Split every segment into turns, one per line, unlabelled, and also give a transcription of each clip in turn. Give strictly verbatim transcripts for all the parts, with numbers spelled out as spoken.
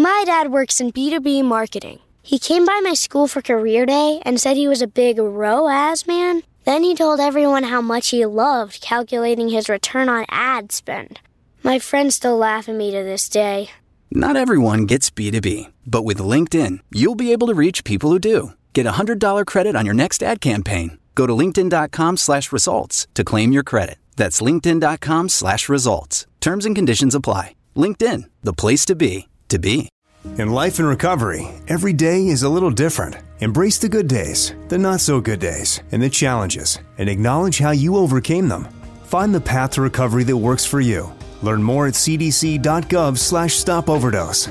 My dad works in B two B marketing. He came by my school for career day and said he was a big R O A S man. Then he told everyone how much he loved calculating his return on ad spend. My friends still laugh at me to this day.
Not everyone gets B two B, but with LinkedIn, you'll be able to reach people who do. Get a one hundred dollars credit on your next ad campaign. Go to linkedin.com slash results to claim your credit. That's linkedin.com slash results. Terms and conditions apply. LinkedIn, the place to be, to be.
In life and recovery, every day is a little different. Embrace the good days, the not so good days, and the challenges, and acknowledge how you overcame them. Find the path to recovery that works for you. Learn more at cdc.gov slash stop overdose.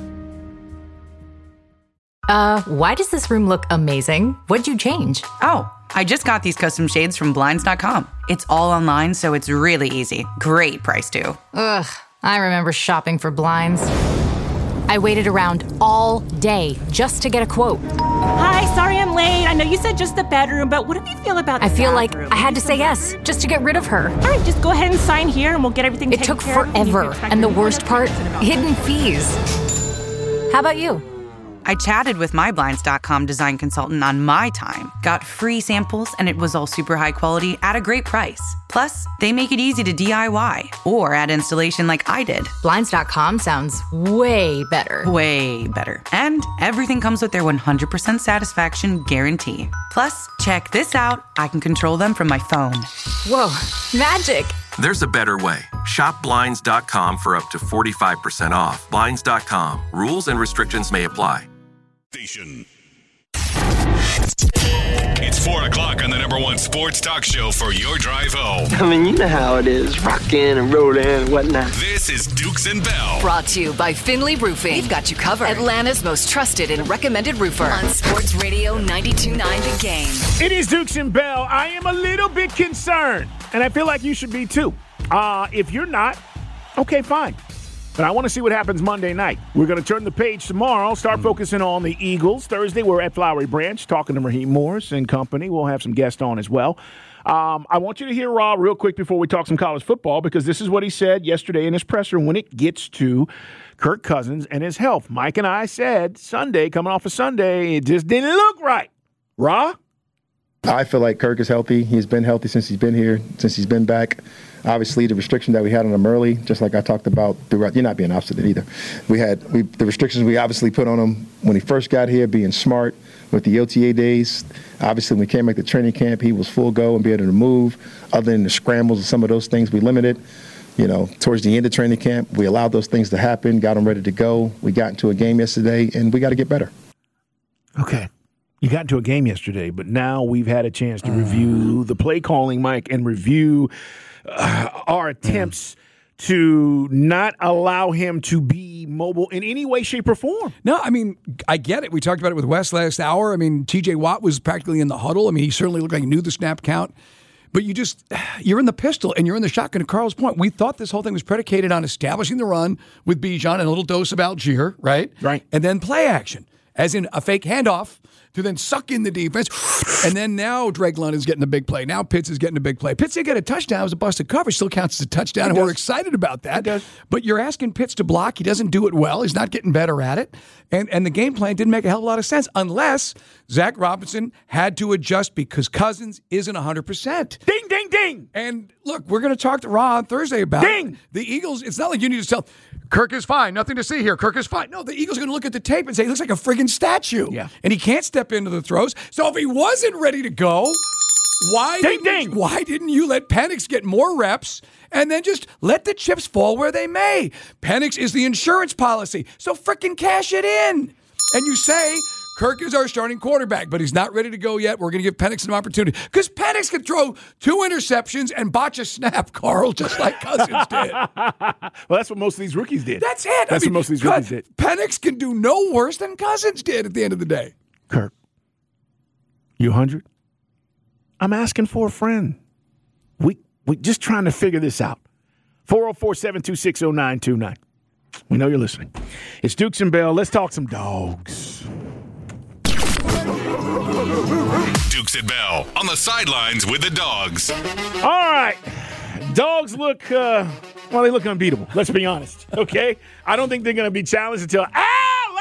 Uh, why does this room look amazing? What'd you change?
Oh, I just got these custom shades from Blinds dot com. It's all online, so it's really easy. Great price, too.
Ugh, I remember shopping for blinds. I waited around all day just to get a quote.
Hi, sorry I'm late. I know you said just the bedroom, but what do you feel about the
I feel
bathroom?
like I had to say yes just to get rid of her.
All right, just go ahead and sign here and we'll get everything
It
taken
took
care of.
forever, and the worst part, hidden fees. How about you?
I chatted with my Blinds dot com design consultant on my time, got free samples, and it was all super high quality at a great price. Plus, they make it easy to D I Y or add installation like I did.
Blinds dot com sounds way better.
Way better. And everything comes with their one hundred percent satisfaction guarantee. Plus, check this out. I can control them from my phone.
Whoa, magic.
There's a better way. Shop Blinds dot com for up to forty-five percent off. Blinds dot com. Rules and restrictions may apply.
Station. It's four o'clock on the number one sports talk show for your drive home.
I mean, you know how it is, rockin' and rollin' and whatnot.
This is Dukes and Bell.
Brought to you by Finley Roofing. We've got you covered. Atlanta's most trusted and recommended roofer. On Sports Radio ninety-two point nine The Game.
It is Dukes and Bell. I am a little bit concerned, and I feel like you should be too. Uh, if you're not, okay, fine. But I want to see what happens Monday night. We're going to turn the page tomorrow, start focusing on the Eagles. Thursday, we're at Flowery Branch talking to Raheem Morris and company. We'll have some guests on as well. Um, I want you to hear Raw real quick before we talk some college football, because this is what he said yesterday in his presser when it gets to Kirk Cousins and his health. Mike and I said Sunday, coming off of Sunday, it just didn't look right. Raw?
I feel like Kirk is healthy. He's been healthy since he's been here, since he's been back. Obviously, the restriction that we had on him early, just like I talked about throughout, you're not being opposite either. We had we, the restrictions we obviously put on him when he first got here, being smart with the O T A days. Obviously, when we came back to training camp, he was full go and be able to move. Other than the scrambles and some of those things, we limited. You know, towards the end of training camp, we allowed those things to happen, got him ready to go. We got into a game yesterday, and we got to get better.
Okay. You got into a game yesterday, but now we've had a chance to review the play calling, Mike, and review uh, our attempts mm. to not allow him to be mobile in any way, shape, or form.
No, I mean, I get it. We talked about it with Wes last hour. I mean, T J Watt was practically in the huddle. I mean, he certainly looked like he knew the snap count. But you just, you're in the pistol and you're in the shotgun. To Carl's point, we thought this whole thing was predicated on establishing the run with Bijan and a little dose of Algier, right?
Right.
And then play action, as in a fake handoff to then suck in the defense. And then now Drake London's getting the big play. Now Pitts is getting a big play. Pitts did get a touchdown. It was a busted coverage. Still counts as a touchdown, and we're excited about that. But you're asking Pitts to block. He doesn't do it well. He's not getting better at it. And and the game plan didn't make a hell of a lot of sense unless Zach Robinson had to adjust because Cousins isn't one hundred percent.
Ding, ding, ding.
And look, we're going to talk to Raw on Thursday about
ding.
it. The Eagles, it's not like you need to tell, Kirk is fine. Nothing to see here. Kirk is fine. No, the Eagles are going to look at the tape and say, he looks like a friggin' statue.
Yeah.
And he can't step into the throws. So if he wasn't ready to go, why,
ding,
didn't,
ding.
why didn't you let Penix get more reps and then just let the chips fall where they may? Penix is the insurance policy, so frickin' cash it in. And you say, Kirk is our starting quarterback, but he's not ready to go yet. We're going to give Penix an opportunity. Because Penix could throw two interceptions and botch a snap, Carl, just like Cousins did.
Well, that's what most of these rookies did.
That's it.
That's
I mean,
what most of these rookies did.
Penix can do no worse than Cousins did at the end of the day.
Kirk, you one hundred? I'm asking for a friend. We we just trying to figure this out. four oh four, seven two six, oh nine two nine. We know you're listening. It's Dukes and Bell. Let's talk some dogs.
Dukes and Bell on the sidelines with the dogs.
All right. Dogs look, uh, well, they look unbeatable. Let's be honest, okay? I don't think they're going to be challenged until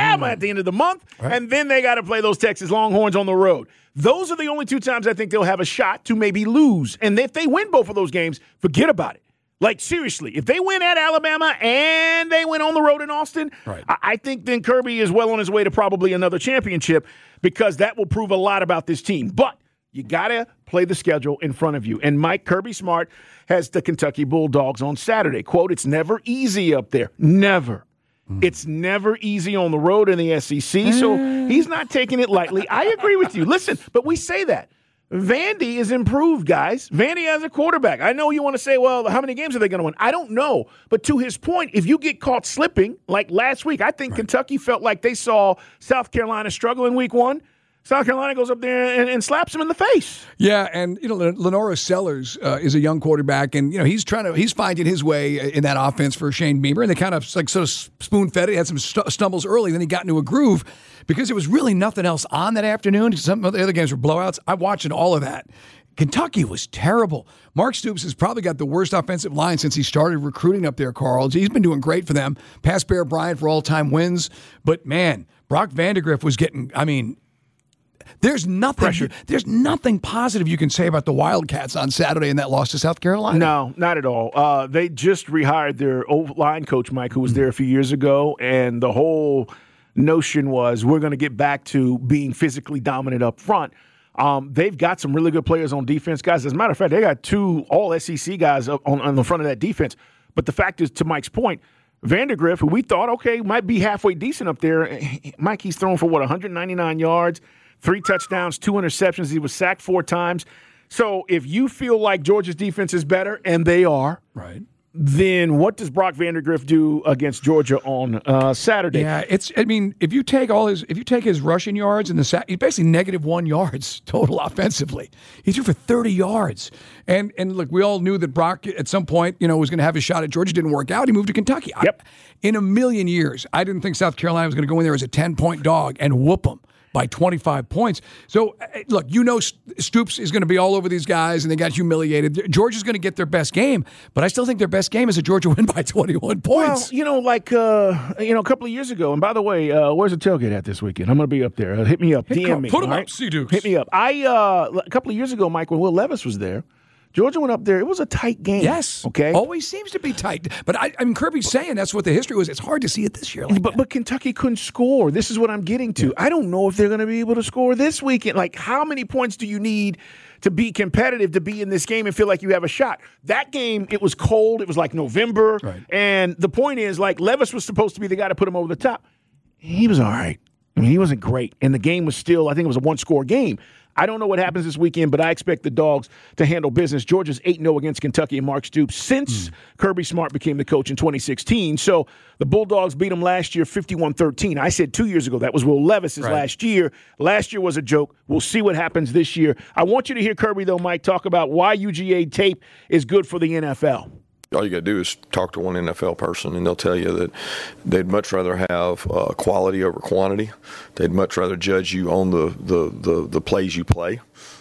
Alabama mm. at the end of the month, right. and then they got to play those Texas Longhorns on the road. Those are the only two times I think they'll have a shot to maybe lose. And if they win both of those games, forget about it. Like, seriously, if they win at Alabama and they win on the road in Austin, right. I-, I think then Kirby is well on his way to probably another championship because that will prove a lot about this team. But you got to play the schedule in front of you. And Mike Kirby Smart has the Kentucky Bulldogs on Saturday. Quote, it's never easy up there. Never. Mm. It's never easy on the road in the S E C, so he's not taking it lightly. I agree with you. Listen, but we say that. Vandy is improved, guys. Vandy has a quarterback. I know you want to say, well, how many games are they going to win? I don't know. But to his point, if you get caught slipping, like last week, I think right. Kentucky felt like they saw South Carolina struggle in week one. South Carolina goes up there and, and slaps him in the face.
Yeah, and you know Lenora Sellers uh, is a young quarterback, and you know he's trying to he's finding his way in that offense for Shane Beamer, and they kind of like sort of spoon fed it. He had some st- stumbles early, then he got into a groove because there was really nothing else on that afternoon. Some of the other games were blowouts. I'm watching all of that. Kentucky was terrible. Mark Stoops has probably got the worst offensive line since he started recruiting up there, Carl. He's been doing great for them. Past Bear Bryant for all-time wins, but man, Brock Vandagriff was getting. I mean. There's nothing. You, there's nothing positive you can say about the Wildcats on Saturday in that loss to South Carolina.
No, not at all. Uh, they just rehired their old line coach, Mike, who was there a few years ago, and the whole notion was we're going to get back to being physically dominant up front. Um, they've got some really good players on defense, guys. As a matter of fact, they got two all S E C guys up on, on the front of that defense. But the fact is, to Mike's point, Vandagriff, who we thought, okay, might be halfway decent up there, Mike, he's thrown for, what, one hundred ninety-nine yards, three touchdowns, two interceptions. He was sacked four times. So if you feel like Georgia's defense is better, and they are,
right,
then what does Brock Vandagriff do against Georgia on uh, Saturday?
Yeah, it's. I mean, if you take all his, if you take his rushing yards and the sack, he's basically negative one yards total offensively. He threw for thirty yards, and and look, we all knew that Brock at some point, you know, was going to have a shot at Georgia. Didn't work out. He moved to Kentucky.
Yep.
I, in a million years, I didn't think South Carolina was going to go in there as a ten-point dog and whoop them by twenty-five points. So, look, you know Stoops is going to be all over these guys, and they got humiliated. Georgia's going to get their best game, but I still think their best game is a Georgia win by twenty-one points.
Well, you know, like, uh, you know, a couple of years ago, and by the way, uh, where's the tailgate at this weekend? I'm going to be up there. Uh, hit me up.
Hit
D M me.
Put them
right?
up, C-Dukes.
Hit me up. I, uh, a couple of years ago, Mike, when Will Levis was there, Georgia went up there. It was a tight game.
Yes.
Okay.
Always seems to be tight. But I, I mean, Kirby's saying that's what the history was. It's hard to see it this year. Like
but
that.
but Kentucky couldn't score. This is what I'm getting to. Yeah. I don't know if they're going to be able to score this weekend. Like, how many points do you need to be competitive, to be in this game and feel like you have a shot? That game, it was cold. It was like November.
Right.
And the point is, like, Levis was supposed to be the guy to put him over the top. He was all right. I mean, he wasn't great. And the game was still, I think it was a one-score game. I don't know what happens this weekend, but I expect the Dogs to handle business. Georgia's eight and oh against Kentucky and Mark Stoops since mm. Kirby Smart became the coach in twenty sixteen. So the Bulldogs beat them last year fifty-one thirteen. I said two years ago that was Will Levis's right. last year. Last year was a joke. We'll see what happens this year. I want you to hear Kirby, though, Mike, talk about why U G A tape is good for the N F L.
All you got to do is talk to one N F L person, and they'll tell you that they'd much rather have uh, quality over quantity. They'd much rather judge you on the, the, the, the plays you play,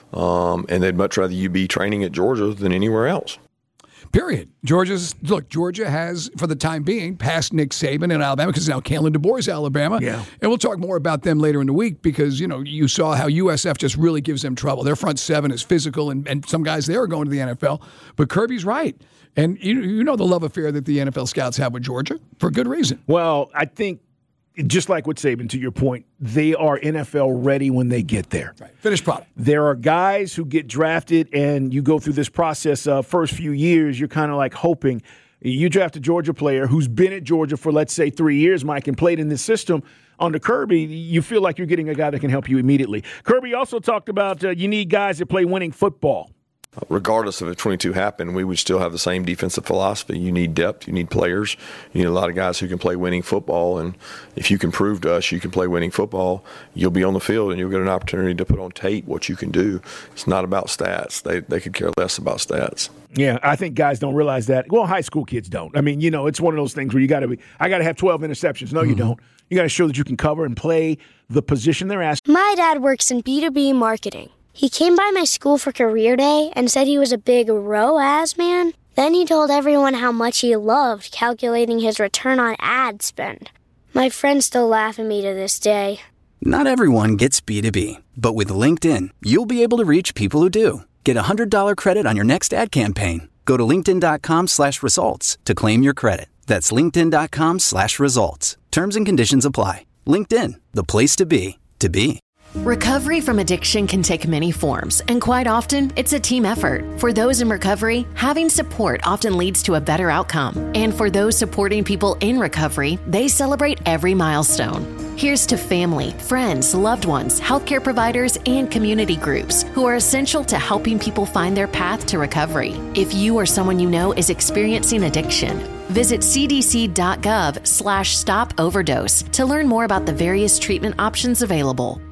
um, and they'd much rather you be training at Georgia than anywhere else.
Period. Georgia's look. Georgia has, for the time being, passed Nick Saban in Alabama because now Kalen DeBoer is Alabama.
Yeah.
And we'll talk more about them later in the week because you know you saw how U S F just really gives them trouble. Their front seven is physical, and, and some guys there are going to the N F L. But Kirby's right. And you you know the love affair that the N F L scouts have with Georgia for good reason.
Well, I think just like with Saban, to your point, they are N F L ready when they get there.
Right. Finished product.
There are guys who get drafted, and you go through this process of first few years, you're kind of like hoping. You draft a Georgia player who's been at Georgia for, let's say, three years, Mike, and played in this system. Under Kirby, you feel like you're getting a guy that can help you immediately. Kirby also talked about uh, you need guys that play winning football.
Regardless of if twenty-two happened, we would still have the same defensive philosophy. You need depth. You need players. You need a lot of guys who can play winning football. And if you can prove to us you can play winning football, you'll be on the field and you'll get an opportunity to put on tape what you can do. It's not about stats. They they could care less about stats.
Yeah, I think guys don't realize that. Well, high school kids don't. I mean, you know, it's one of those things where you got to be, I got to have twelve interceptions. No, mm-hmm. you don't. You got to show that you can cover and play the position they're asking.
My dad works in B two B marketing. He came by my school for career day and said he was a big R O A S man. Then he told everyone how much he loved calculating his return on ad spend. My friends still laugh at me to this day.
Not everyone gets B two B, but with LinkedIn, you'll be able to reach people who do. Get a one hundred dollars credit on your next ad campaign. Go to linkedin.com slash results to claim your credit. That's linkedin.com slash results. Terms and conditions apply. LinkedIn, the place to be, to be.
Recovery from addiction can take many forms, and quite often, it's a team effort. For those in recovery, having support often leads to a better outcome. And for those supporting people in recovery, they celebrate every milestone. Here's to family, friends, loved ones, healthcare providers, and community groups who are essential to helping people find their path to recovery. If you or someone you know is experiencing addiction, visit cdc.gov slash stop overdose to learn more about the various treatment options available.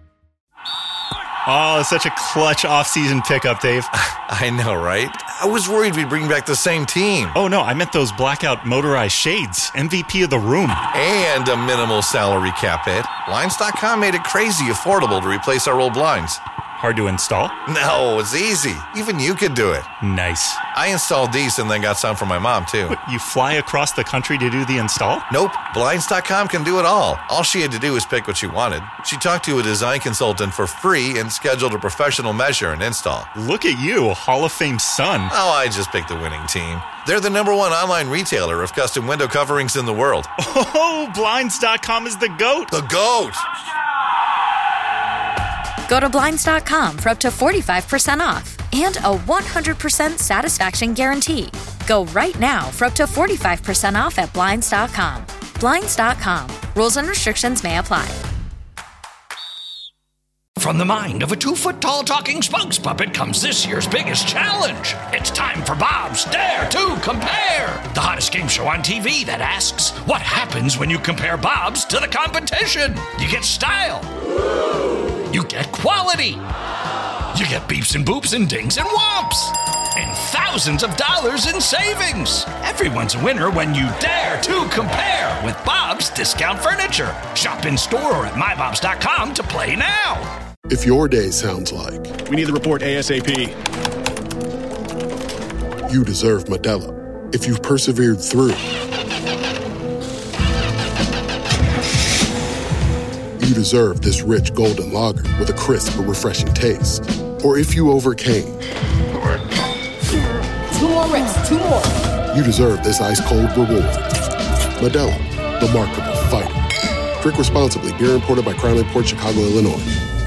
Oh, it's such a clutch off-season pickup, Dave.
I know, right? I was worried we'd bring back the same team.
Oh, no, I meant those blackout motorized shades. M V P of the room.
And a minimal salary cap hit. Blinds dot com made it crazy affordable to replace our old blinds.
Hard to install?
No, it's easy. Even you could do it.
Nice.
I installed these and then got some for my mom, too.
What, you fly across the country to do the install?
Nope. Blinds dot com can do it all. All she had to do was pick what she wanted. She talked to a design consultant for free and scheduled a professional measure and install.
Look at you, a Hall of Fame son.
Oh, I just picked the winning team. They're the number one online retailer of custom window coverings in the world.
Oh, Blinds dot com is the GOAT.
The GOAT!
Go to Blinds dot com for up to forty-five percent off and a one hundred percent satisfaction guarantee. Go right now for up to forty-five percent off at Blinds dot com. Blinds dot com. Rules and restrictions may apply.
From the mind of a two-foot-tall talking spokes puppet comes this year's biggest challenge. It's time for Bob's Dare to Compare, the hottest game show on T V that asks, what happens when you compare Bob's to the competition? You get style. You get quality. You get beeps and boops and dings and whomps. And thousands of dollars in savings. Everyone's a winner when you dare to compare with Bob's Discount Furniture. Shop in store or at my bobs dot com to play now.
If your day sounds like,
we need the report ASAP.
You deserve Modelo. If you've persevered through, you deserve this rich golden lager with a crisp but refreshing taste. Or if you overcame.
Two more reps, two more.
You deserve this ice-cold reward. Modelo, the mark of a fighter. Drink responsibly. Beer imported by Crown Imports, Chicago, Illinois.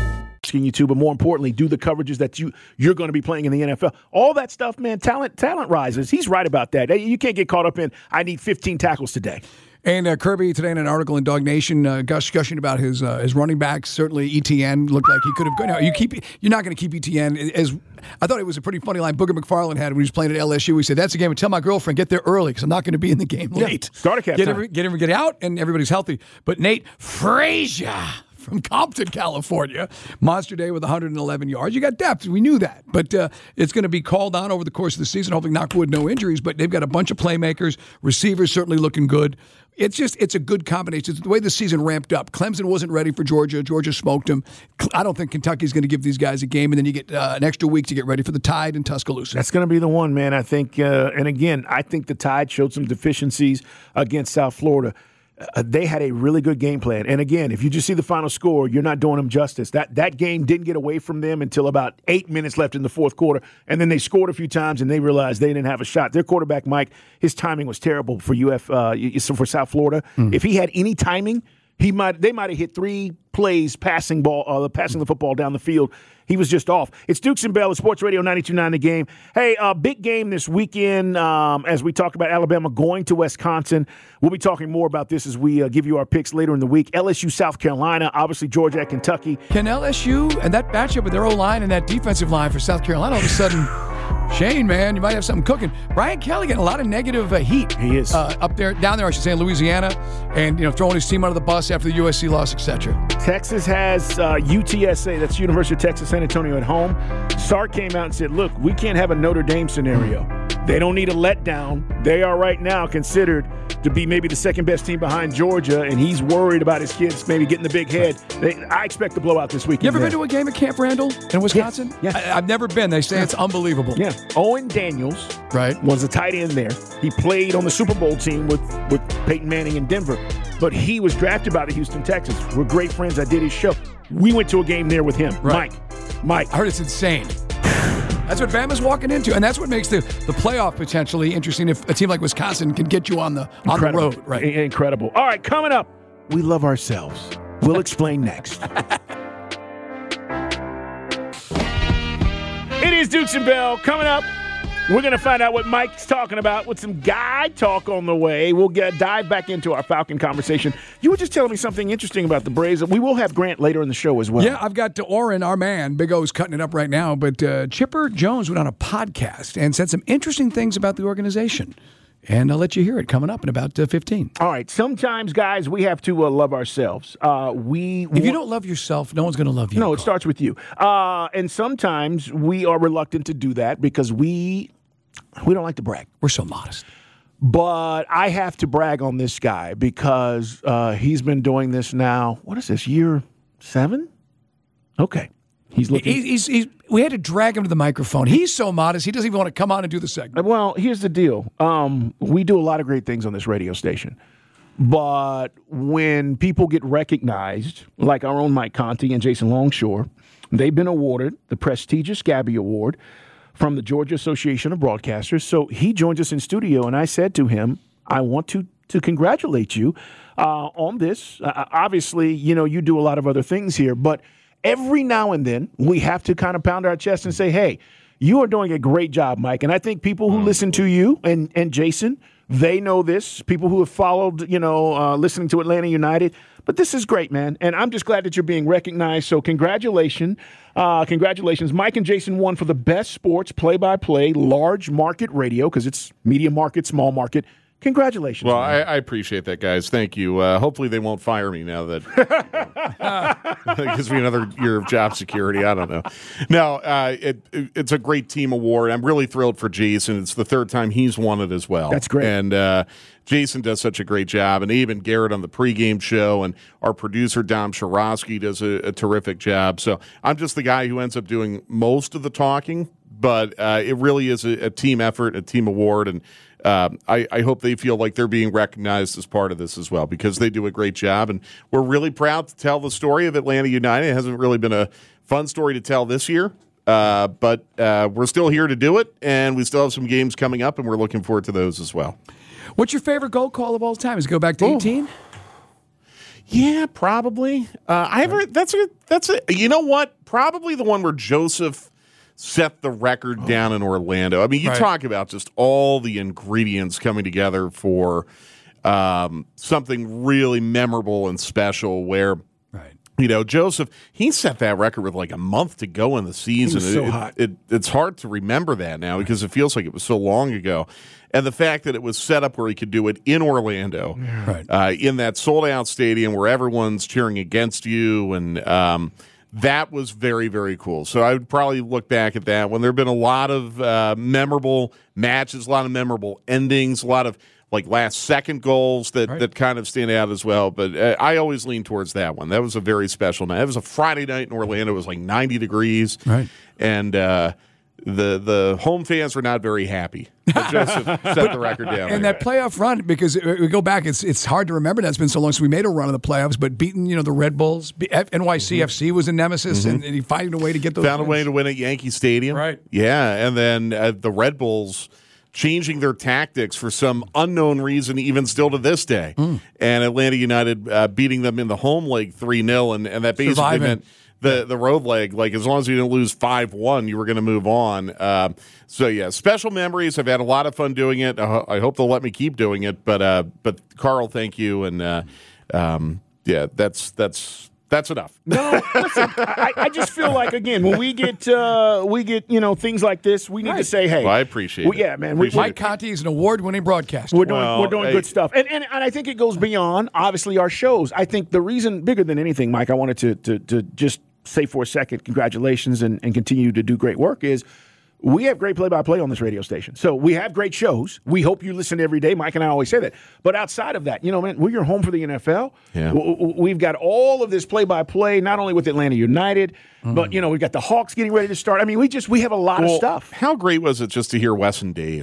You too, but more importantly, do the coverages that you you're going to be playing in the N F L. All that stuff, man. Talent, talent rises. He's right about that. You can't get caught up in I need fifteen tackles today.
And uh, Kirby today in an article in Dog Nation, uh, gushing about his uh, his running backs. Certainly, E T N looked like he could have gone. No, you keep you're not going to keep E T N as. I thought it was a pretty funny line Booger McFarland had when he was playing at L S U. He said, "That's a game. And tell my girlfriend get there early because I'm not going to be in the game late.
Yeah, start a cap
get
time.
every, get every, get out, and everybody's healthy." But Nate Frazier from Compton, California, monster day with one hundred eleven yards. You got depth. We knew that. But uh, it's going to be called on over the course of the season. Hopefully, knock wood, no injuries. But they've got a bunch of playmakers. Receivers certainly looking good. It's just, it's a good combination. It's the way the season ramped up. Clemson wasn't ready for Georgia. Georgia smoked them. I don't think Kentucky's going to give these guys a game. And then you get uh, an extra week to get ready for the Tide in Tuscaloosa.
That's going to be the one, man. I think, uh, and again, I think the Tide showed some deficiencies against South Florida. Uh, they had a really good game plan. And again, if you just see the final score, you're not doing them justice. That that game didn't get away from them until about eight minutes left in the fourth quarter. And then they scored a few times and they realized they didn't have a shot. Their quarterback, Mike, his timing was terrible for U F uh, for South Florida. Mm. If he had any timing, he might they might have hit three plays passing ball, uh, passing the football down the field. He was just off. It's Dukes and Bell at Sports Radio ninety-two point nine The Game. Hey, uh, big game this weekend um, as we talk about Alabama going to Wisconsin. We'll be talking more about this as we uh, give you our picks later in the week. L S U, South Carolina, obviously Georgia at Kentucky.
Can L S U and that matchup with their O-line and that defensive line for South Carolina all of a sudden, Shane, man, you might have something cooking. Brian Kelly getting a lot of negative uh, heat.
He is.
Uh, up there, down there, I should say, in Louisiana, and, you know, throwing his team under the bus after the U S C loss, et cetera.
Texas has uh, U T S A, that's University of Texas San Antonio at home. Sark came out and said, look, we can't have a Notre Dame scenario. They don't need a letdown. They are right now considered to be maybe the second best team behind Georgia, and he's worried about his kids maybe getting the big head. They, I expect a blowout this weekend.
You ever
there.
been to a game at Camp Randall in Wisconsin?
Yeah. yeah.
I, I've never been. They say yeah. it's unbelievable.
Yeah. Owen Daniels
right.
was a tight end there. He played on the Super Bowl team with, with Peyton Manning in Denver. but he was drafted by the Houston Texans. We're great friends. I did his show. We went to a game there with him.
Right.
Mike. Mike.
I heard it's insane. That's what Bama's walking into, and that's what makes the, the playoff potentially interesting if a team like Wisconsin can get you on the on
Incredible.
the road. Right.
Incredible. All right, coming up, we love ourselves. We'll explain next. It is Dukes and Bell. Coming up, we're going to find out what Mike's talking about with some guy talk on the way. We'll get dive back into our Falcon conversation. You were just telling me something interesting about the Braves. We will have Grant later in the show as well.
Yeah, I've got Oren, our man. Big O's cutting it up right now. But uh, Chipper Jones went on a podcast and said some interesting things about the organization. And I'll let you hear it coming up in about uh, fifteen.
All right. Sometimes, guys, we have to uh, love ourselves. Uh, we
If you don't love yourself, no one's going to love you.
No, it starts with you. Uh, and sometimes we are reluctant to do that because we we don't like to brag.
We're so modest.
But I have to brag on this guy because uh, he's been doing this now. What is this, year seven? Okay. He's looking.
He's, he's, he's, we had to drag him to the microphone. He's so modest, he doesn't even want to come on and do the segment.
Well, here's the deal. Um, we do a lot of great things on this radio station. But when people get recognized, like our own Mike Conti and Jason Longshore, they've been awarded the prestigious Gabby Award from the Georgia Association of Broadcasters. So he joins us in studio, and I said to him, I want to, to congratulate you uh, on this. Uh, obviously, you know, you do a lot of other things here, but every now and then, we have to kind of pound our chest and say, hey, you are doing a great job, Mike. And I think people who listen to you and, and Jason, they know this. People who have followed, you know, uh, listening to Atlanta United. But this is great, man. And I'm just glad that you're being recognized. So congratulations. Uh, congratulations. Mike and Jason won for the best sports play-by-play large market radio, because it's medium market, small market. Congratulations.
Well, I, I appreciate that, guys. Thank you. Uh, hopefully they won't fire me now that it gives me another year of job security. I don't know. No, uh, it, it, it's a great team award. I'm really thrilled for Jason. It's the third time he's won it as well.
That's great.
And uh, Jason does such a great job, and even Garrett on the pregame show, and our producer, Dom Shirosky, does a, a terrific job. So I'm just the guy who ends up doing most of the talking, but uh, it really is a, a team effort, a team award, and Um, I, I hope they feel like they're being recognized as part of this as well, because they do a great job. And we're really proud to tell the story of Atlanta United. It hasn't really been a fun story to tell this year, uh, but uh, we're still here to do it, and we still have some games coming up, and we're looking forward to those as well.
What's your favorite goal call of all time? Is it go back to eighteen?
Yeah, probably. Uh, I ever that's a that's a you know what? Probably the one where Joseph set the record oh. down in Orlando. I mean, you right. talk about just all the ingredients coming together for um, something really memorable and special where,
right.
you know, Joseph, he set that record with like a month to go in the season.
He was so
it,
hot.
It, it, it's hard to remember that now because it feels like it was so long ago. And the fact that it was set up where he could do it in Orlando,
right.
uh, in that sold-out stadium where everyone's cheering against you, and um, that was very, very cool. So I would probably look back at that one. There have been a lot of uh, memorable matches, a lot of memorable endings, a lot of like last-second goals that,
right.
that kind of stand out as well. But uh, I always lean towards that one. That was a very special night. It was a Friday night in Orlando. It was like ninety degrees.
Right.
And uh, the the home fans were not very happy. But Joseph set the record down.
And that playoff run, because we go back, it's it's hard to remember. That's been so long since we made a run in the playoffs. But beating, you know, the Red Bulls, N Y C F C was a nemesis,
Mm-hmm.
and, and he finding a way to get those.
Found
wins.
a way to win at Yankee Stadium.
Right.
Yeah, and then uh, the Red Bulls changing their tactics for some unknown reason, even still to this day.
Mm.
And Atlanta United uh, beating them in the home leg three nil, and, and that basically
Surviving.
meant the, the road leg, like as long as you didn't lose five one, you were going to move on. Uh, so, yeah, special memories. I've had a lot of fun doing it. I, ho- I hope they'll let me keep doing it. But, uh, but Carl, thank you. And, uh, um, yeah, that's that's that's enough.
No, listen, I, I just feel like, again, when we get, uh, we get you know, things like this, we need
Right.
to say, hey.
Well, I appreciate
well,
it.
Yeah, man. We,
Appreciate
Mike Conti is an award-winning broadcaster.
We're doing
Well,
we're doing
hey.
good stuff, and, and and I think it goes beyond obviously our shows. I think the reason, bigger than anything, Mike, I wanted to to to just say for a second, congratulations and, and continue to do great work is. We have great play-by-play on this radio station. So we have great shows. We hope you listen every day. Mike and I always say that. But outside of that, you know, man, we're your home for the N F L.
Yeah.
We've got all of this play-by-play, not only with Atlanta United, mm. but, you know, we've got the Hawks getting ready to start. I mean, we just we have a lot
well,
of stuff.
How great was it just to hear Wes and Dave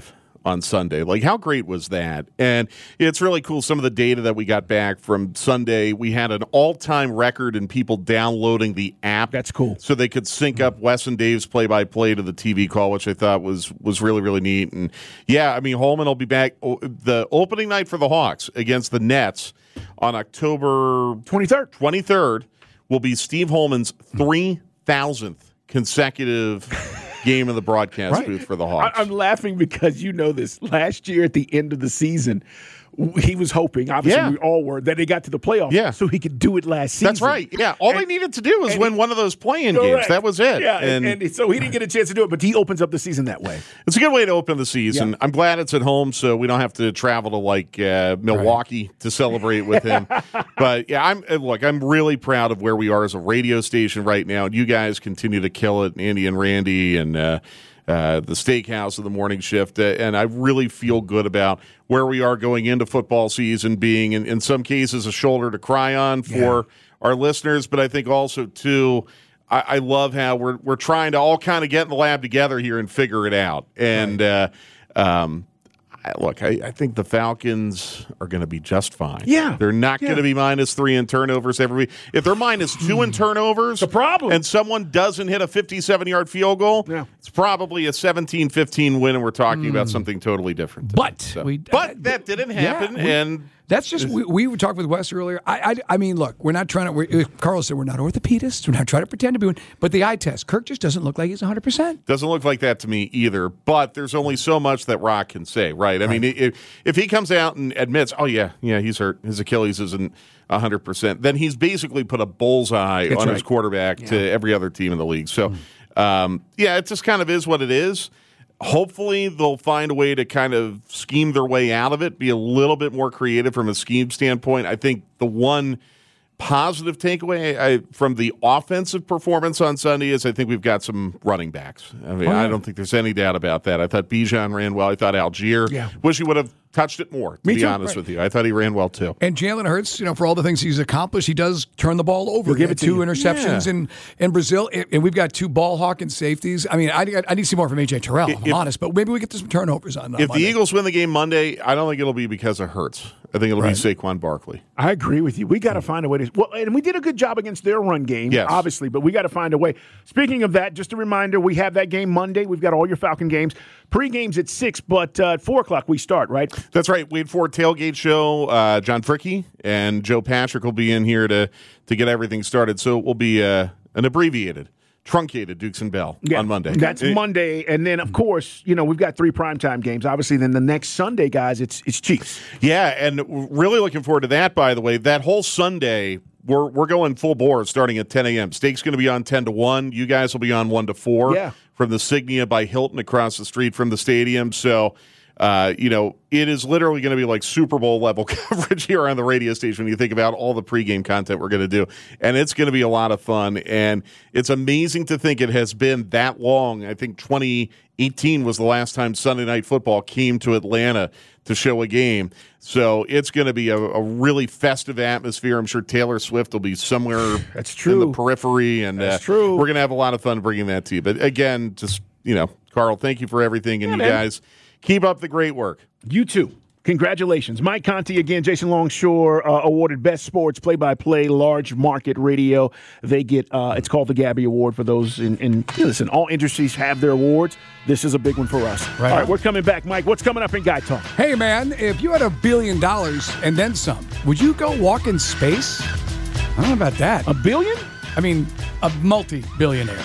on Sunday. Like, how great was that? And it's really cool. Some of the data that we got back from Sunday, we had an all-time record in people downloading the app.
That's cool.
So they could sync up Wes and Dave's play-by-play to the T V call, which I thought was was really, really neat. And, yeah, I mean, Holman will be back. The opening night for the Hawks against the Nets on October
twenty-third.
twenty-third will be Steve Holman's three thousandth consecutive game in the broadcast
Right.
booth for the Hawks.
I, I'm laughing because you know this. Last year at the end of the season, he was hoping, obviously
Yeah.
we all were, that they got to the playoffs
Yeah.
so he could do it last season.
That's right. Yeah, all
And-
they needed to do was
and
win
he-
one of those play-in games.
Correct.
That was it.
Yeah, and, and so he didn't get a chance to do it, but he opens up the season that way.
It's a good way to open the season.
Yeah.
I'm glad it's at home, so we don't have to travel to like uh, Milwaukee to celebrate with him. But yeah, I'm uh, look. I'm really proud of where we are as a radio station right now. You guys continue to kill it, Andy and Randy, and uh, uh, the Steakhouse of the morning shift. Uh, and I really feel good about where we are going into football season, being in, in some cases a shoulder to cry on for
Yeah.
our listeners, but I think also too. I, I love how we're we're trying to all kind of get in the lab together here and figure it out. And uh, um, I, look, I, I think the Falcons are going to be just fine.
Yeah.
They're not
Yeah.
going to be minus three in turnovers every week. If they're minus two in turnovers,
the problem,
and someone doesn't hit a fifty-seven-yard field goal,
Yeah.
it's probably a seventeen fifteen win, and we're talking about something totally different.
But
So-
we-
but that didn't happen,
Yeah, we-
and
That's just we, we were talking with Wes earlier. I, I I mean, look, we're not trying to. We're, Carl said we're not orthopedists. We're not trying to pretend to be one. But the eye test, Kirk just doesn't look like he's one hundred percent.
Doesn't look like that to me either, but there's only so much that Rock can say, right? I mean, if, if he comes out and admits, oh, yeah, yeah, he's hurt, his Achilles isn't one hundred percent, then he's basically put a bullseye
That's
on
right.
his quarterback
Yeah.
to every other team in the league. So, um, yeah, it just kind of is what it is. Hopefully they'll find a way to kind of scheme their way out of it, be a little bit more creative from a scheme standpoint. I think the one positive takeaway I, from the offensive performance on Sunday is I think we've got some running backs. I mean,
Oh, yeah.
I don't think there's any doubt about that. I thought Bijan ran well. I thought Algier.
Yeah.
Wish he would have touched it more, to
Me
be
too.
honest
Right.
with you. I thought he ran well, too.
And Jalen Hurts, you know, for all the things he's accomplished, he does turn the ball over.
He'll give
He
it
had
to
two
you.
interceptions
Yeah.
in, in Brazil, and and we've got two ball hawking safeties. I mean, I, I need to see more from A J Terrell,
If-
I'm honest, but maybe we get some turnovers on, on
If
Monday.
the Eagles win the game Monday, I don't think it'll be because of Hurts. I think it'll
Right.
be Saquon Barkley.
I agree with you. We got to find a way to. Well, and we did a good job against their run game,
Yes.
obviously, but we got to find a way. Speaking of that, just a reminder: we have that game Monday. We've got all your Falcon games. Pre-games at six, but uh, at four o'clock we start. Right?
That's right. Wade Ford tailgate show. Uh, John Fricky and Joe Patrick will be in here to to get everything started. So it will be uh, an abbreviated, truncated Dukes and Bell on Monday.
That's
It-
Monday, and then of course, you know, we've got three primetime games. Obviously, then the next Sunday, guys, it's it's Chiefs.
Yeah, and really looking forward to that. By the way, that whole Sunday. We're we're going full bore starting at ten a.m. Steak's going to be on ten to one. You guys will be on one to four
Yeah.
from the Signia by Hilton across the street from the stadium. So, uh, you know, it is literally going to be like Super Bowl level coverage here on the radio station when you think about all the pregame content we're going to do. And it's going to be a lot of fun. And it's amazing to think it has been that long. I think twenty eighteen was the last time Sunday Night Football came to Atlanta to show a game. So it's going to be a, a really festive atmosphere. I'm sure Taylor Swift will be somewhere
That's true.
in the periphery. And
That's
uh,
true.
We're going to have a lot of fun bringing that to you. But again, just, you know, Carl, thank you for everything. And
Yeah,
you
man.
guys keep up the great work.
You too. Congratulations. Mike Conti again, Jason Longshore, uh, awarded Best Sports Play-by-Play Large Market Radio. They get, uh, it's called the Gabby Award for those in, in listen, all industries have their awards. This is a big one for us.
Right.
All right, we're coming back. Mike, what's coming up in Guy Talk?
Hey, man, if you had a billion dollars and then some, would you go walk in space? I don't know about that.
A billion?
I mean, a multi-billionaire.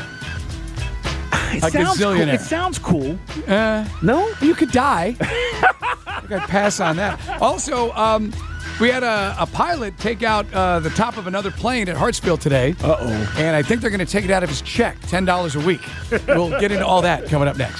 It
A
sounds cool.
gazillionaire.
It sounds cool.
Uh,
no?
You could die. I think I'd pass on that. Also, um, we had a, a pilot take out uh, the top of another plane at Hartsfield today.
Uh-oh.
And I think they're going to take it out of his check, ten dollars a week. We'll get into all that coming up next.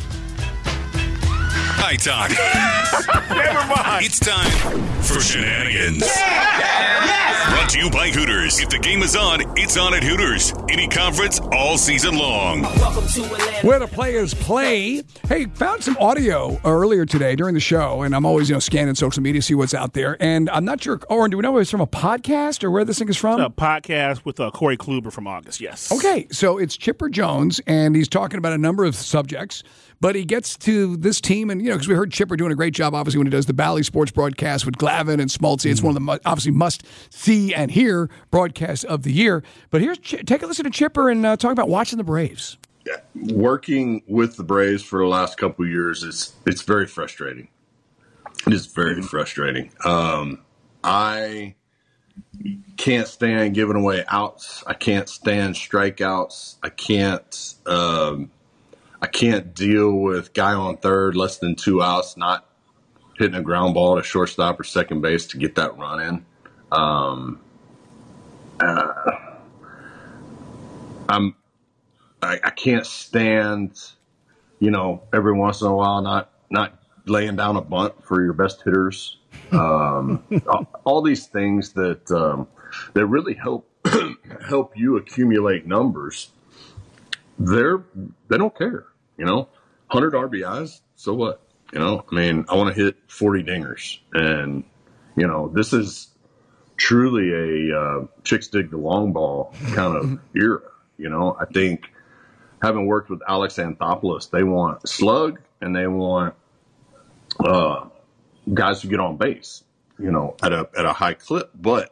High Talk.
Never mind.
It's time for shenanigans. Brought to you by Hooters. If the game is on, it's on at Hooters. Any conference all season long.
Where the players play. Hey, found some audio earlier today during the show, and I'm always, you know, scanning social media, see what's out there. And I'm not sure, Oren, do we know if it's from a podcast or where this thing is from?
It's a podcast with uh, Corey Kluber from August, yes.
Okay, so it's Chipper Jones, and he's talking about a number of subjects, but he gets to this team, and you you know, because we heard Chipper doing a great job, obviously, when he does the Bally Sports broadcast with Glavin and Smoltzy. It's one of the mu- obviously must-see and hear broadcasts of the year. But here's Ch- take a listen to Chipper and uh, talk about watching the Braves.
Yeah. Working with the Braves for the last couple of years, it's it's very frustrating. It is very frustrating. Um, I can't stand giving away outs. I can't stand strikeouts. I can't. Um, I can't deal with guy on third, less than two outs, not hitting a ground ball to shortstop or second base to get that run in. Um, uh, I'm. I, I can't stand, you know, every once in a while not not laying down a bunt for your best hitters. Um, all, all these things that um, that really help help you accumulate numbers. They're they don't care, you know. one hundred R B Is, so what? You know, I mean, I want to hit forty dingers, and you know, this is truly a uh, chicks dig the long ball kind of era. You know, I think. Having worked with Alex Anthopoulos, they want slug and they want uh, guys who get on base, you know, at a at a high clip. But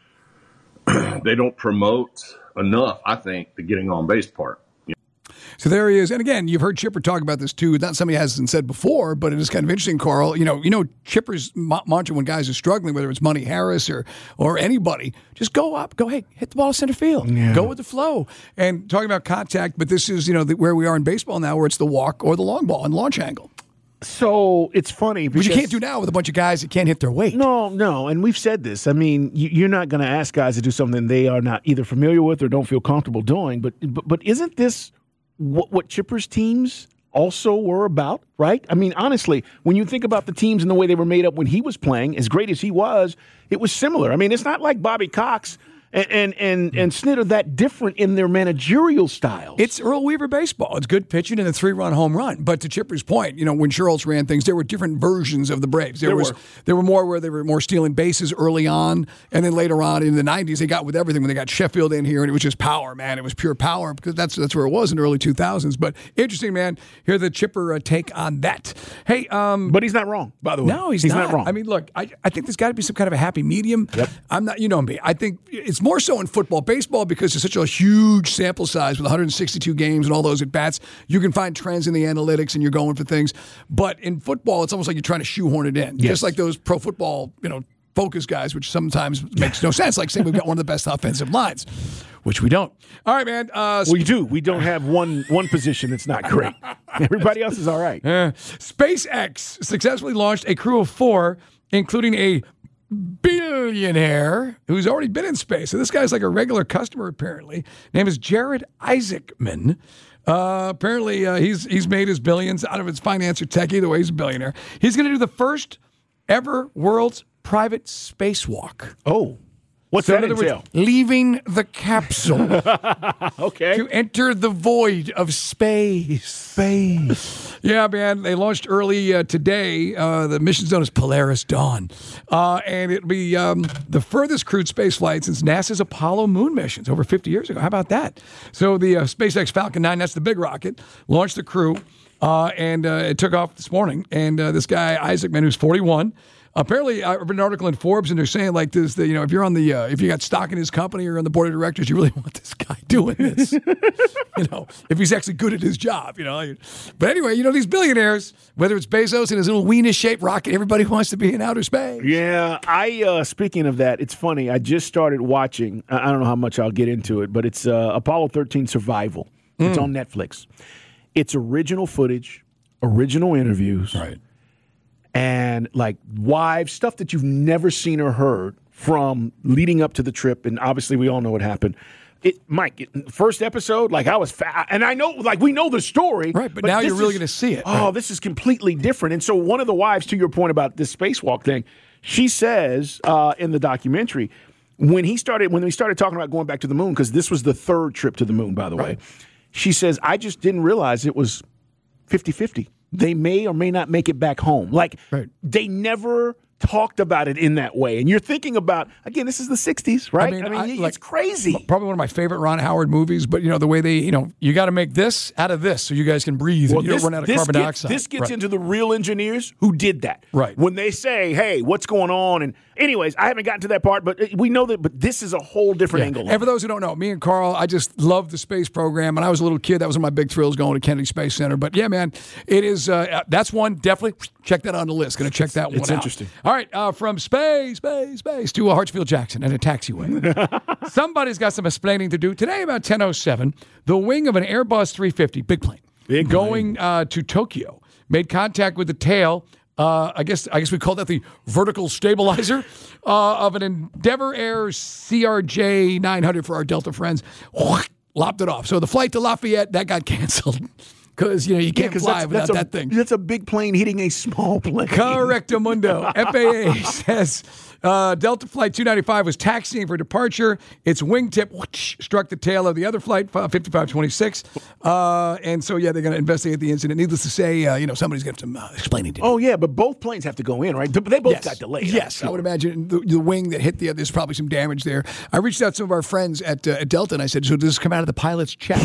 they don't promote enough, I think, the getting on base part.
So there he is. And again, you've heard Chipper talk about this too. It's not something he hasn't said before, but it is kind of interesting, Carl. You know, you know Chipper's mantra when guys are struggling, whether it's Money Harris or or anybody, just go up, go, hey, hit the ball center field. Yeah. Go with the flow. And talking about contact, but this is, you know, the, where we are in baseball now, where it's the walk or the long ball and launch angle.
So it's funny because
Which you can't do now with a bunch of guys that can't hit their weight.
No, no, and we've said this. I mean, you, you're not going to ask guys to do something they are not either familiar with or don't feel comfortable doing. But but, but isn't this what, what Chipper's teams also were about, right? I mean, honestly, when you think about the teams and the way they were made up when he was playing, as great as he was, it was similar. I mean, it's not like Bobby Cox and and and, and Snit are that different in their managerial styles.
It's Earl Weaver baseball. It's good pitching and a three-run home run. But to Chipper's point, you know, when Schultz ran things, there were different versions of the Braves. There, there was were. there were more where they were more stealing bases early on, and then later on in the nineties, they got with everything when they got Sheffield in here, and it was just power, man. It was pure power because that's that's where it was in the early two thousands. But interesting, man. Hear the Chipper uh, take on that. Hey, um,
but he's not wrong, by the way.
No, he's,
he's
not.
not wrong.
I mean, look, I, I think there's got to be some kind of a happy medium.
Yep.
I'm not, you know me. I think it's more so in football. Baseball, because it's such a huge sample size with one hundred sixty-two games and all those at-bats, you can find trends in the analytics and you're going for things. But in football, it's almost like you're trying to shoehorn it in.
Yes.
Just like those pro football, you know, focus guys, which sometimes makes no sense. Like saying we've got one of the best offensive lines, which we don't. All right, man. Uh,
we do. We don't have one one position that's not great. Everybody else is all right.
Uh, SpaceX successfully launched a crew of four, including a billionaire who's already been in space. So this guy's like a regular customer, apparently. Name is Jared Isaacman. Uh, apparently, uh, he's he's made his billions out of his finance or tech. Either way, he's a billionaire. He's going to do the first ever world's private spacewalk.
Oh. What's
so
that
in other
entail?
Words, leaving the capsule
okay.
to enter the void of space.
Space.
Yeah, man. They launched early uh, today. Uh, the mission's known as Polaris Dawn. Uh, and it'll be um, the furthest crewed space flight since NASA's Apollo moon missions over fifty years ago. How about that? So the uh, SpaceX Falcon nine, that's the big rocket, launched the crew. Uh, and uh, it took off this morning. And uh, this guy, Isaacman, who's forty-one, apparently, I read an article in Forbes, and they're saying like this: that, you know, if you're on the, uh, if you got stock in his company or on the board of directors, you really want this guy doing this. You know, if he's actually good at his job, you know. But anyway, you know, these billionaires, whether it's Bezos and his little weenish-shaped rocket, everybody wants to be in outer space.
Yeah, I. Uh, speaking of that, it's funny. I just started watching. I don't know how much I'll get into it, but it's uh, Apollo thirteen Survival. It's mm. on Netflix. It's original footage, original interviews.
Right.
And like wives, stuff that you've never seen or heard from leading up to the trip. And obviously we all know what happened. It, Mike, it, first episode, like I was, fa- and I know, like we know the story.
Right, but, but now you're really going to see it.
Oh,
right.
This is completely different. And so one of the wives, to your point about this spacewalk thing, she says uh, in the documentary, when he started, when we started talking about going back to the moon, because this was the third trip to the moon, by the right. way, she says, I just didn't realize it was fifty-fifty. They may or may not make it back home. Like,
right.
they never talked about it in that way. And you're thinking about, again, this is the sixties, right?
I mean,
I mean
I-
it's
like,
crazy.
Probably one of my favorite Ron Howard movies, but you know the way they, you know, you got to make this out of this so you guys can breathe
Well,
and you
this,
don't run out of
this
carbon
gets,
dioxide.
This gets
Right.
into the real engineers who did that.
Right.
When they say, hey, what's going on? And anyways, I haven't gotten to that part, but we know that, but this is a whole different
Yeah.
angle.
And for those who don't know, me and Carl, I just love the space program. When I was a little kid, that was one of my big thrills going to Kennedy Space Center. But yeah, man, it is. Uh, that's one. Definitely check that on the list. Going to check that one out.
It's interesting.
All right, uh, from space, space, space to uh, Hartsfield Jackson and a taxiway. Somebody's got some explaining to do today. About ten oh seven, the wing of an Airbus three fifty, big plane,
big
going uh, to Tokyo, made contact with the tail. Uh, I guess I guess we call that the vertical stabilizer uh, of an Endeavour Air C R J nine hundred for our Delta friends. Lopped it off. So the flight to Lafayette, that got canceled because, you know, you can't
Yeah, 'cause
fly
that's,
without
that's a,
that thing.
That's a big plane hitting a small plane.
Correctamundo. F A A says uh, Delta Flight two ninety-five was taxiing for departure. Its wingtip whoosh, struck the tail of the other flight, fifty-five twenty-six. Uh, and so, yeah, they're going to investigate the incident. Needless to say, uh, you know, somebody's got some uh, explaining to do.
Oh, yeah, but both planes have to go in, right? They both
Yes.
got delayed.
Yes, I would imagine the, the wing that hit the other, there's probably some damage there. I reached out to some of our friends at, uh, at Delta, and I said, so does this come out of the pilot's check?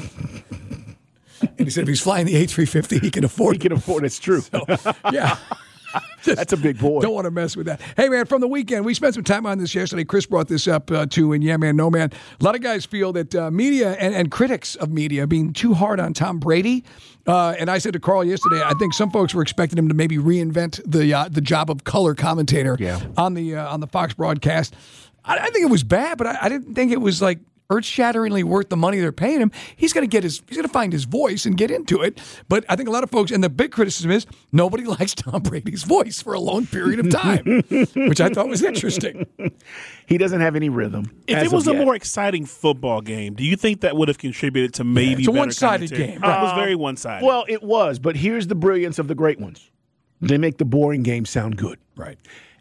And he said if he's flying the A three fifty, he can afford it.
He can afford it. It's true.
So, yeah.
That's a big boy.
Don't want to mess with that. Hey, man, from the weekend, we spent some time on this yesterday. Chris brought this up, uh, too, and yeah, man, no, man. A lot of guys feel that uh, media and, and critics of media being too hard on Tom Brady. Uh, and I said to Carl yesterday, I think some folks were expecting him to maybe reinvent the uh, the job of color commentator
Yeah.
on the uh, on the Fox broadcast. I, I think it was bad, but I, I didn't think it was like earth-shatteringly worth the money they're paying him. He's going to get his, he's going to find his voice and get into it. But I think a lot of folks, and the big criticism is nobody likes Tom Brady's voice for a long period of time, which I thought was interesting.
He doesn't have any rhythm.
If
as
it was
of
a
yet.
more exciting football game, do you think that would have contributed to maybe
it's a
better
one-sided
commentary?
game,
It
right.
was very
Um,
one-sided.
Well, it was, but here's the brilliance of the great ones. They make the boring game sound good.
Right.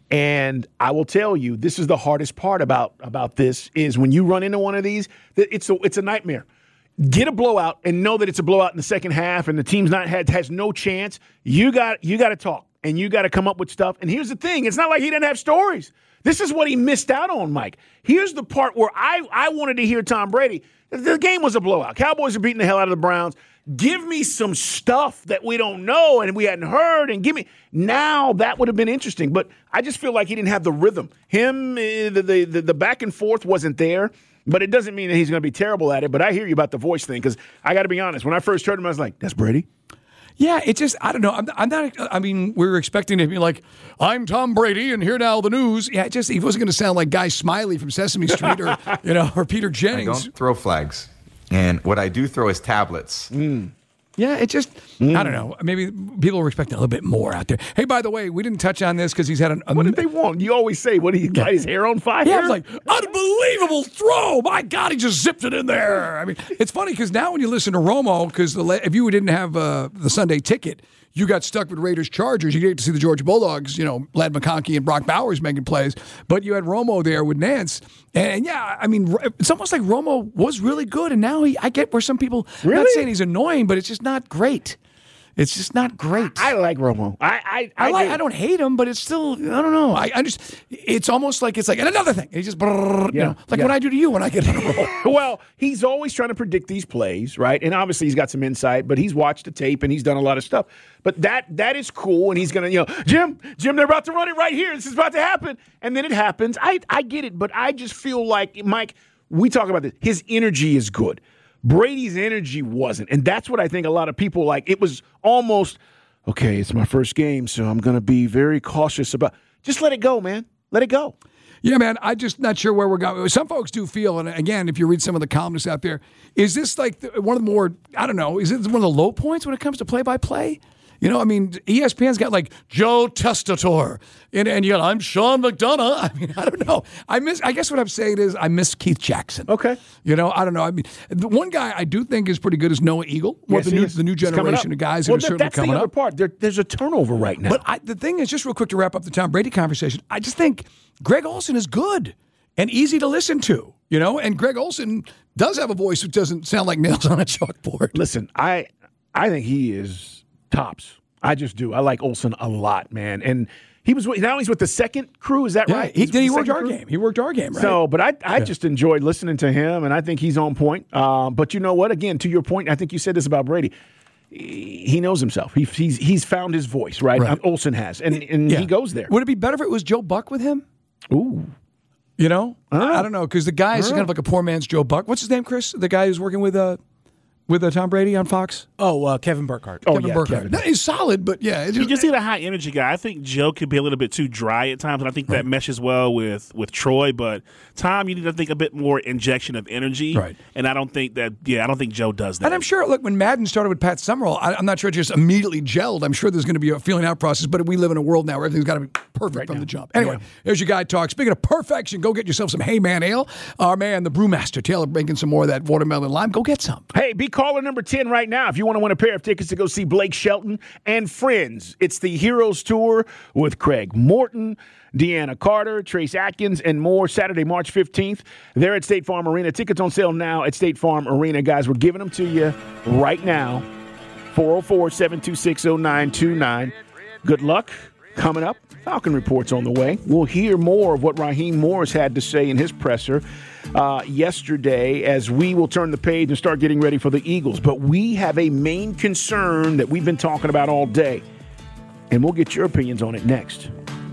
And I will tell you, this is the hardest part about, about this is when you run into one of these, that it's a, it's a nightmare. Get a blowout and know that it's a blowout in the second half and the team's not had has no chance. You got you got to talk and you got to come up with stuff. And here's the thing, it's not like he didn't have stories. This is what he missed out on, Mike. Here's the part where I, I wanted to hear Tom Brady. The game was a blowout. Cowboys are beating the hell out of the Browns. Give me some stuff that we don't know and we hadn't heard, and give me now that would have been interesting. But I just feel like he didn't have the rhythm. Him, eh, the the, the, the back and forth wasn't there. But it doesn't mean that he's going to be terrible at it. But I hear you about the voice thing because I got to be honest. When I first heard him, I was like, "That's Brady."
Yeah, it just, I don't know. I'm, I'm not, I mean, we were expecting to be like, I'm Tom Brady and here now the news. Yeah, it just, he wasn't going to sound like Guy Smiley from Sesame Street or, you know, or Peter
I
Jennings.
don't throw flags. And what I do throw is tablets.
Mm.
Yeah, it just, I don't know. Maybe people were expecting a little bit more out there. Hey, by the way, we didn't touch on this because he's had an.
What did they want? You always say, what, he got his hair on fire?
Yeah, I was like, unbelievable throw. My God, he just zipped it in there. I mean, it's funny because now when you listen to Romo, because if you didn't have uh, the Sunday ticket, you got stuck with Raiders Chargers. You get to see the Georgia Bulldogs, you know, Lad McConkey and Brock Bowers making plays. But you had Romo there with Nance. And yeah, I mean, it's almost like Romo was really good. And now he, I get where some people, I'm not
Really?
saying he's annoying, but it's just not great. It's just not great.
I like Romo. I I
I, like,
do.
I don't hate him, but it's still, I don't know. I, I just, it's almost like it's like, and another thing. He just, brrr, you
Yeah,
know, like
yeah.
what I do to you when I get in a roll.
Well, he's always trying to predict these plays, right? And obviously he's got some insight, but he's watched the tape and he's done a lot of stuff. But that that is cool, and he's gonna, you know, Jim, Jim, they're about to run it right here. This is about to happen, and then it happens. I I get it, but I just feel like, Mike, we talk about this. His energy is good. Brady's energy wasn't, and that's what I think a lot of people like. It was almost, okay, it's my first game, so I'm gonna be very cautious about. Just let it go, man. Let it go.
Yeah, man, I'm just not sure where we're going. Some folks do feel, and again, if you read some of the columnists out there, is this like the, one of the more, I don't know, is it one of the low points when it comes to play-by-play? You know, I mean, E S P N's got like Joe Testator, and, and you got, I'm Sean McDonough. I mean, I don't know. I miss. I guess what I'm saying is I miss Keith Jackson.
Okay.
You know, I don't know. I mean, the one guy I do think is pretty good is Noah Eagle. Well,
Yes,
the
he
new
is.
the new
He's coming
generation
up.
of guys
Well,
who are
that-
certainly
that's
coming
the other
up.
part. There, there's a turnover right now.
But I, the thing is, just real quick to wrap up the Tom Brady conversation, I just think Greg Olson is good and easy to listen to, you know, and Greg Olson does have a voice which doesn't sound like nails on a chalkboard.
Listen, I I think he is tops. I just do. I like Olsen a lot, man. And He was with- now he's with the second crew. Is that
Yeah,
right?
he
He's
did.
with
He
the
worked
second
our
crew?
game. He worked our game, right?
So, but I, I
Yeah.
just enjoyed listening to him, and I think he's on point. Uh, but you know what? Again, to your point, I think you said this about Brady. He he knows himself. He, he's he's found his voice, right?
Right.
Um, Olsen has, and and
Yeah.
he goes there.
Would it be better if it was Joe Buck with him?
Ooh.
You know?
I don't know.
I don't know, because the guy is
I don't
kind of
know.
like a poor man's Joe Buck. What's his name, Chris? The guy who's working with uh, with uh, Tom Brady on Fox?
Oh, uh, Kevin Burkhardt.
Oh,
Kevin
yeah,
Burkhardt.
Kevin.
No, he's solid, but yeah. It's
You
just,
just need a high energy guy. I think Joe could be a little bit too dry at times, and I think that meshes well with, with Troy. But Tom, you need to think a bit more injection of energy.
Right.
And I don't think that, yeah, I don't think Joe does that.
and I'm sure, look, when Madden started with Pat Summerall, I, I'm not sure it just immediately gelled. I'm sure there's going to be a feeling out process, but we live in a world now where everything's got to be perfect from the jump. Anyway, here's your guy talk. Speaking of perfection, go get yourself some Hey Man Ale. Our man, the brewmaster, Taylor, making some more of that watermelon lime. Go get some.
Hey, be caller number ten right now if you want to win a pair of tickets to go see Blake Shelton and friends. It's the Heroes Tour with Craig Morton, Deanna Carter, Trace Atkins, and more. Saturday, March fifteenth. They're at State Farm Arena. Tickets on sale now at State Farm Arena. Guys, we're giving them to you right now. four oh four, seven two six, oh nine two nine. Good luck. Coming up, Falcon Report's on the way. We'll hear more of what Raheem Morris had to say in his presser uh, yesterday as we will turn the page and start getting ready for the Eagles. But we have a main concern that we've been talking about all day, and we'll get your opinions on it next.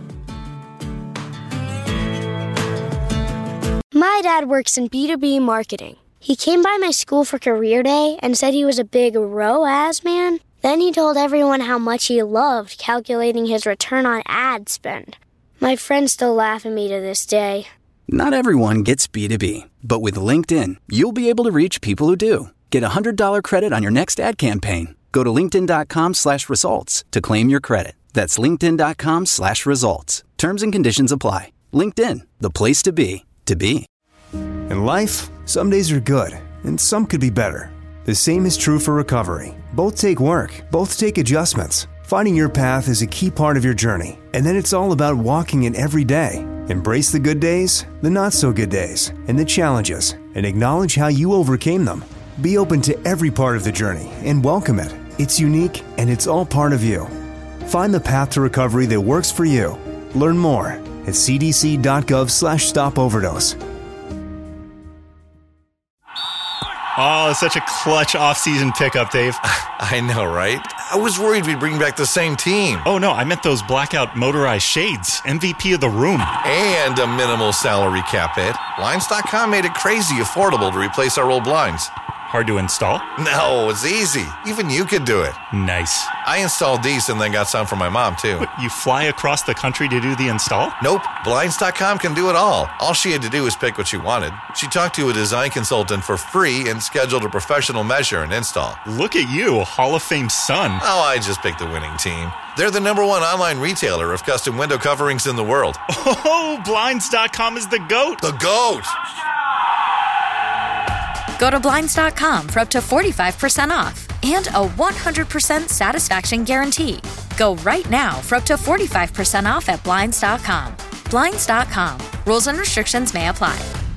My dad works in B two B marketing. He came by my school for career day and said he was a big R O A S man. Then he told everyone how much he loved calculating his return on ad spend. My friends still laugh at me to this day.
Not everyone gets B two B, but with LinkedIn, you'll be able to reach people who do. Get a one hundred dollars credit on your next ad campaign. Go to linkedin.com slash results to claim your credit. That's linkedin.com slash results. Terms and conditions apply. LinkedIn, the place to be, to be.
In life, some days are good, and some could be better. The same is true for recovery. Both take work, both take adjustments. Finding your path is a key part of your journey, and then it's all about walking it every day. Embrace the good days, the not so good days, and the challenges, and acknowledge how you overcame them. Be open to every part of the journey and welcome it. It's unique, and it's all part of you. Find the path to recovery that works for you. Learn more at cdc.gov slash stop overdose.
Oh, such a clutch off-season pickup, Dave.
I know, right? I was worried we'd bring back the same team.
Oh, no, I meant those blackout motorized shades. M V P of the room.
And a minimal salary cap hit. Blinds dot com made it crazy affordable to replace our old blinds.
Hard to install?
No, it's easy. Even you could do it.
Nice.
I installed these and then got some for my mom, too.
But you fly across the country to do the install?
Nope. Blinds dot com can do it all. All she had to do was pick what she wanted. She talked to a design consultant for free and scheduled a professional measure and install.
Look at you, Hall of Fame son.
Oh, I just picked the winning team. They're the number one online retailer of custom window coverings in the world.
Oh, Blinds dot com is the GOAT.
The GOAT!
Go to Blinds dot com for up to forty-five percent off and a one hundred percent satisfaction guarantee. Go right now for up to forty-five percent off at Blinds dot com. Blinds dot com. Rules and restrictions may apply.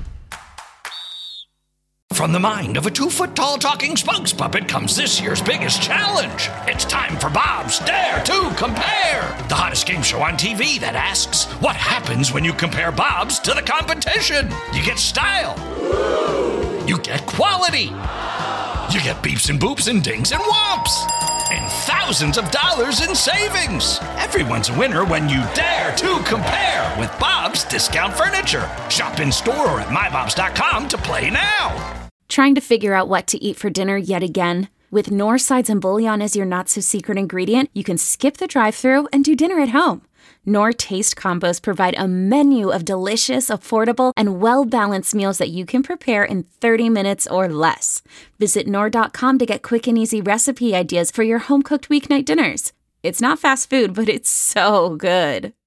From the mind of a two-foot-tall talking spokes puppet comes this year's biggest challenge. It's time for Bob's Dare to Compare, the hottest game show on T V that asks, what happens when you compare Bob's to the competition? You get style. You get quality. You get beeps and boops and dings and whomps. And thousands of dollars in savings. Everyone's a winner when you dare to compare with Bob's Discount Furniture. Shop in store or at my bobs dot com to play now.
Trying to figure out what to eat for dinner yet again? With Knorr sides and bouillon as your not-so-secret ingredient, you can skip the drive-thru and do dinner at home. Knorr Taste Combos provide a menu of delicious, affordable, and well-balanced meals that you can prepare in thirty minutes or less. Visit Knorr dot com to get quick and easy recipe ideas for your home-cooked weeknight dinners. It's not fast food, but it's so good.